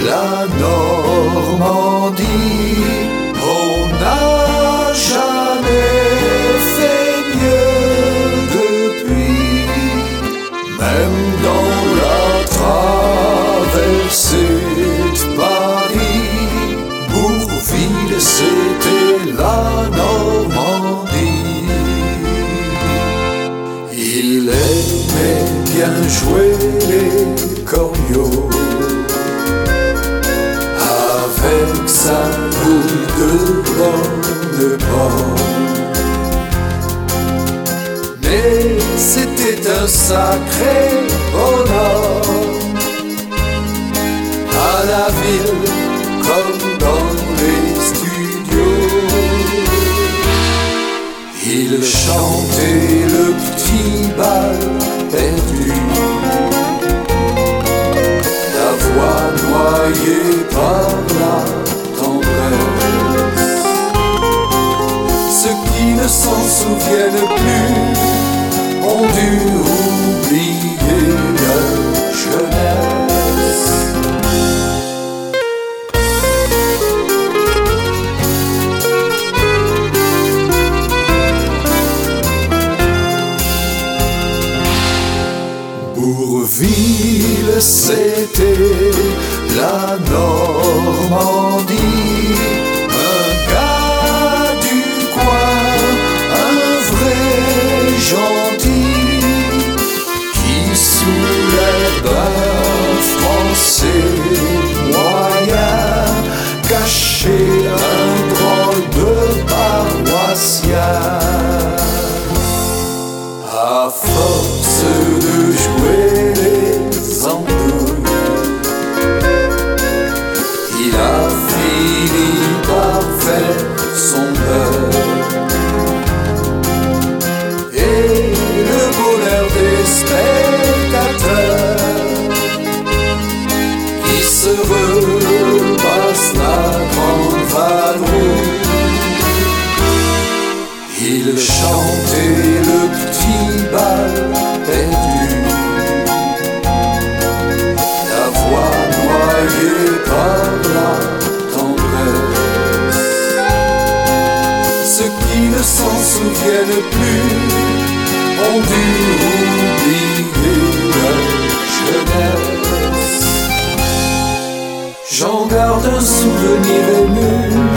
la Normandie. On n'a jamais fait mieux depuis, même dans la traversée de Paris. Bourvil, c'était la Normandie. Il aimait bien jouer les corneaux avec sa bouille de bonne pomme. Mais c'était un sacré bonhomme, à la ville comme dans les studios. Il chantait le petit bal perdu, la voix noyée par la tendresse. Ceux qui ne s'en souviennent plus ont dû oublier leur jeunesse. Bourvil, c'était la Normandie. Un gars du coin, un vrai gentil, qui sous les bains français moyen cachait un drôle de paroissien. À force de jouer les andouilles, il a fini par faire son beurre. Et le bonheur des spectateurs qui se repassent la grande vadrouille. Il chantait le petit bal perdu, la voix noyée par la tendresse. Ceux qui ne s'en souviennent plus ont dû oublier leur jeunesse. J'en garde un souvenir ému